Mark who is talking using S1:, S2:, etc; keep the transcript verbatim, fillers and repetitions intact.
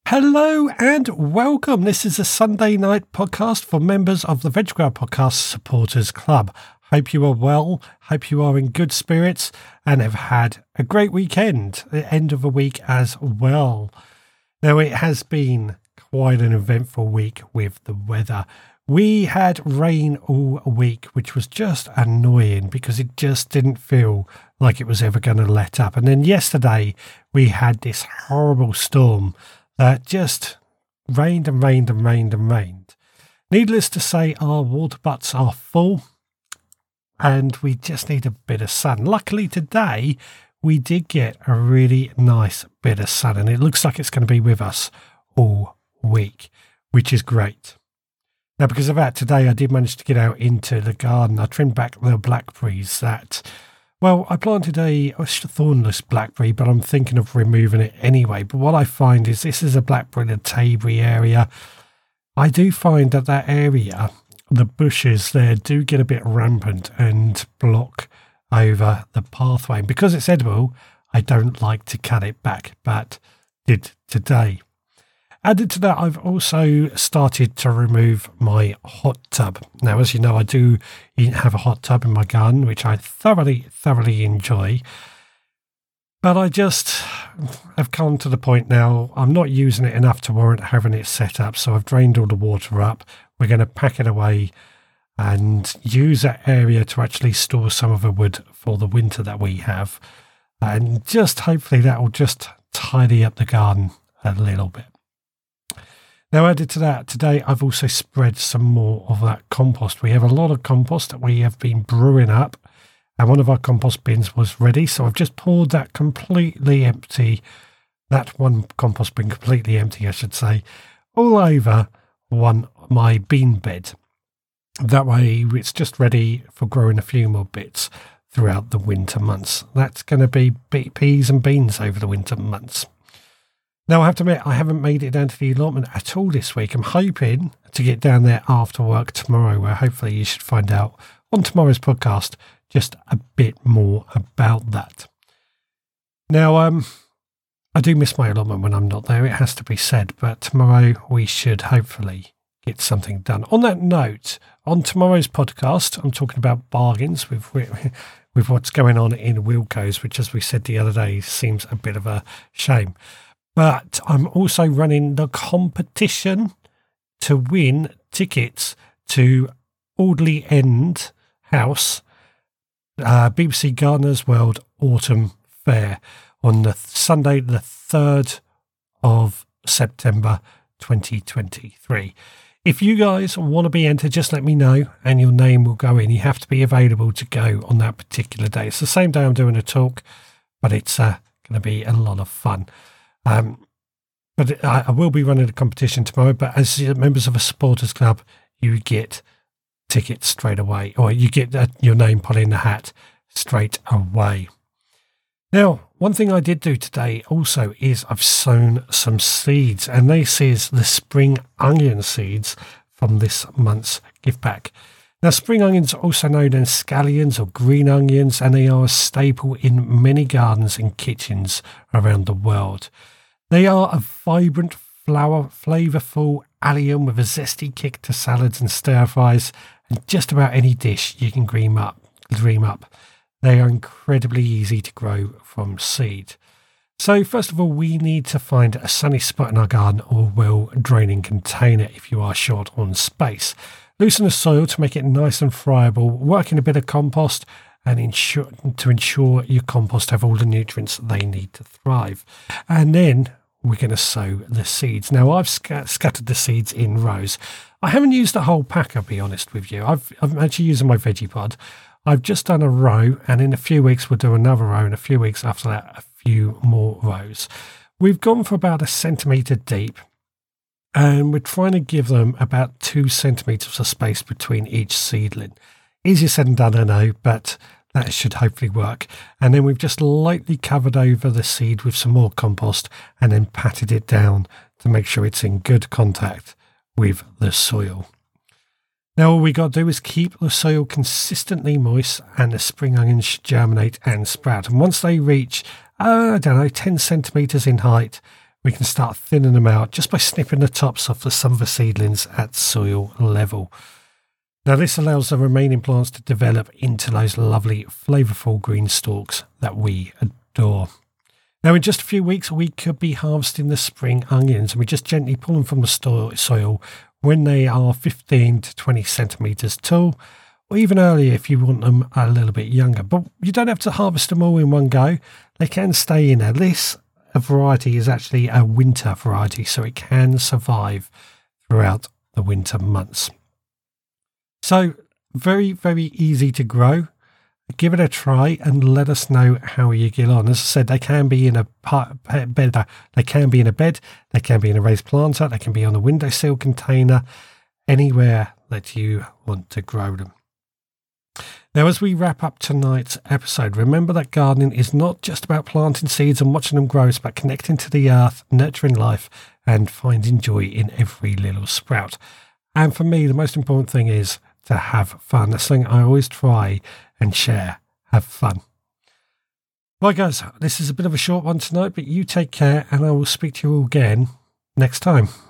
S1: Hello and welcome. This is a Sunday night podcast for members of the Veg Grower Podcast Supporters Club. Hope you are well, hope you are in good spirits and have had a great weekend, the end of the week as well. Now, it has been quite an eventful week with the weather. We had rain all week, which was just annoying because it just didn't feel like it was ever going to let up. And then yesterday we had this horrible storm that just rained and rained and rained and rained. Needless to say, our water butts are full and we just need a bit of sun. Luckily today, we did get a really nice bit of sun and it looks like it's going to be with us all week, which is great. Now, because of that, today I did manage to get out into the garden. I trimmed back the blackberries that... Well, I planted a, a thornless blackberry, but I'm thinking of removing it anyway. But what I find is this is a blackberry in the Taberry area. I do find that that area, the bushes there do get a bit rampant and block over the pathway. And because it's edible, I don't like to cut it back, but did today. Added to that, I've also started to remove my hot tub. Now, as you know, I do have a hot tub in my garden, which I thoroughly, thoroughly enjoy. But I just have come to the point now, I'm not using it enough to warrant having it set up. So I've drained all the water up. We're going to pack it away and use that area to actually store some of the wood for the winter that we have. And just hopefully that will just tidy up the garden a little bit. Now, added to that, today I've also spread some more of that compost. We have a lot of compost that we have been brewing up, and one of our compost bins was ready, so I've just poured that completely empty, that one compost bin completely empty, I should say, all over one my bean bed. That way, it's just ready for growing a few more bits throughout the winter months. That's going to be peas and beans over the winter months. Now, I have to admit, I haven't made it down to the allotment at all this week. I'm hoping to get down there after work tomorrow, where hopefully you should find out on tomorrow's podcast just a bit more about that. Now, um, I do miss my allotment when I'm not there, it has to be said, but tomorrow we should hopefully get something done. On that note, on tomorrow's podcast, I'm talking about bargains with with what's going on in Wilko's, which, as we said the other day, seems a bit of a shame. But I'm also running the competition to win tickets to Audley End House, uh, B B C Gardeners World Autumn Fair on the Sunday, the third of September, twenty twenty-three. If you guys want to be entered, just let me know and your name will go in. You have to be available to go on that particular day. It's the same day I'm doing a talk, but it's uh, going to be a lot of fun. Um, but I, I will be running a competition tomorrow, but as members of a supporters club, you get tickets straight away, or you get uh, your name put in the hat straight away. Now, one thing I did do today also is I've sown some seeds, and this is the spring onion seeds from this month's gift pack. Now, spring onions are also known as scallions or green onions, and they are a staple in many gardens and kitchens around the world. They are a vibrant, flower, flavourful allium with a zesty kick to salads and stir-fries, and just about any dish you can dream up. Dream up. They are incredibly easy to grow from seed. So, first of all, we need to find a sunny spot in our garden or a well-draining container if you are short on space. Loosen the soil to make it nice and friable, work in a bit of compost, and ensure to ensure your compost have all the nutrients that they need to thrive. And then we're going to sow the seeds. Now, I've sc- scattered the seeds in rows. I haven't used the whole pack, I'll be honest with you. I've, I'm actually using my veggie pod. I've just done a row, and in a few weeks we'll do another row, and a few weeks after that, a few more rows. We've gone for about a centimetre deep, and we're trying to give them about two centimetres of space between each seedling. Easier said than done, I know, but that should hopefully work. And then we've just lightly covered over the seed with some more compost and then patted it down to make sure it's in good contact with the soil. Now all we got to do is keep the soil consistently moist and the spring onions should germinate and sprout. And once they reach, uh, I don't know, ten centimetres in height, we can start thinning them out just by snipping the tops off of some of the seedlings at soil level. Now this allows the remaining plants to develop into those lovely flavourful green stalks that we adore. Now in just a few weeks we could be harvesting the spring onions, and we just gently pull them from the sto- soil when they are fifteen to twenty centimetres tall, or even earlier if you want them a little bit younger. But you don't have to harvest them all in one go. They can stay in there. This variety is actually a winter variety, so it can survive throughout the winter months. So very, very easy to grow. Give it a try and let us know how you get on. As I said, they can be in a bed. They can be in a bed. They can be in a raised planter. They can be on a windowsill container. Anywhere that you want to grow them. Now, as we wrap up tonight's episode, remember that gardening is not just about planting seeds and watching them grow. It's about connecting to the earth, nurturing life, and finding joy in every little sprout. And for me, the most important thing is to have fun. That's something I always try and share. Have fun. Right, guys, this is a bit of a short one tonight, but you take care, and I will speak to you all again next time.